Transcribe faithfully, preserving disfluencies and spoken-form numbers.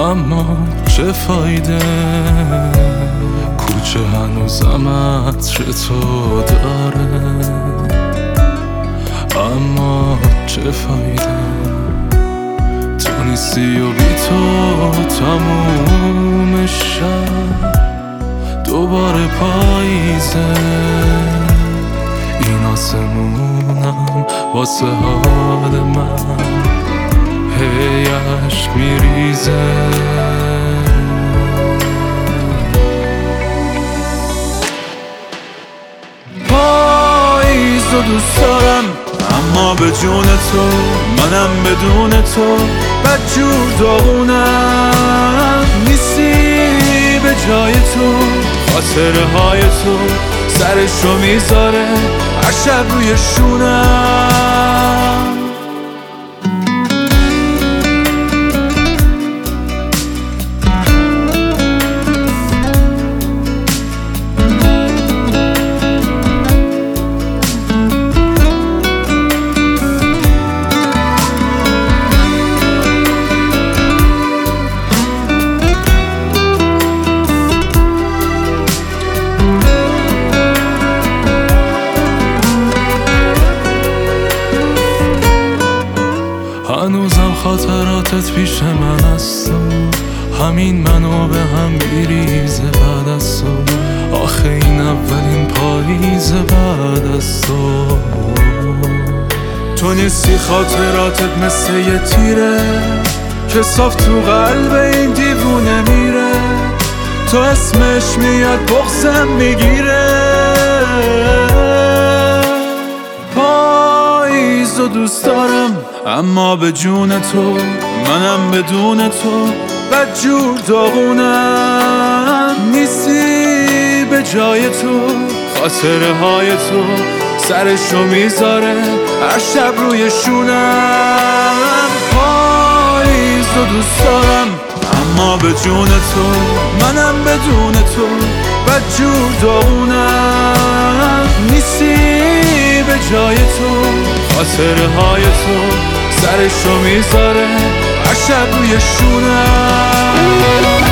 اما چه فایده، کوچه هنوزم عطر تو داره. اما چه فایده، تو نیستی و بی تو تموم شب دوباره پاییزه. این آسمونم واسه حال من هی عشق میریزه. پاییز رو دوست دارم اما به جون تو، منم بدون تو بدجور داغونم. نیستی به جای تو، خاطره های تو سرش رو میذاره هر شب روی شونم. هنوزم خاطراتت پیش من هست، همین منو به هم میریزه بعد از تو. آخه این اولین پاییزه بعد از تو. تو نیستی، خاطراتت مثل یه تیره که صاف تو قلب این دیوونه میره. تو اسمش میاد بغضم میگیره. پاییز رو دوست دارم اما به جون تو، منم بدون تو بدجور داغونم. نیستی به جای تو، خاطره های تو سرش رو میذاره هر شب روی شونم. پاییز رو دوست دارم اما به جون تو، منم بدون تو بدجور داغونم. نیستی به جای تو، خاطره های تو سرش رو میذاره هر شب روی شونم.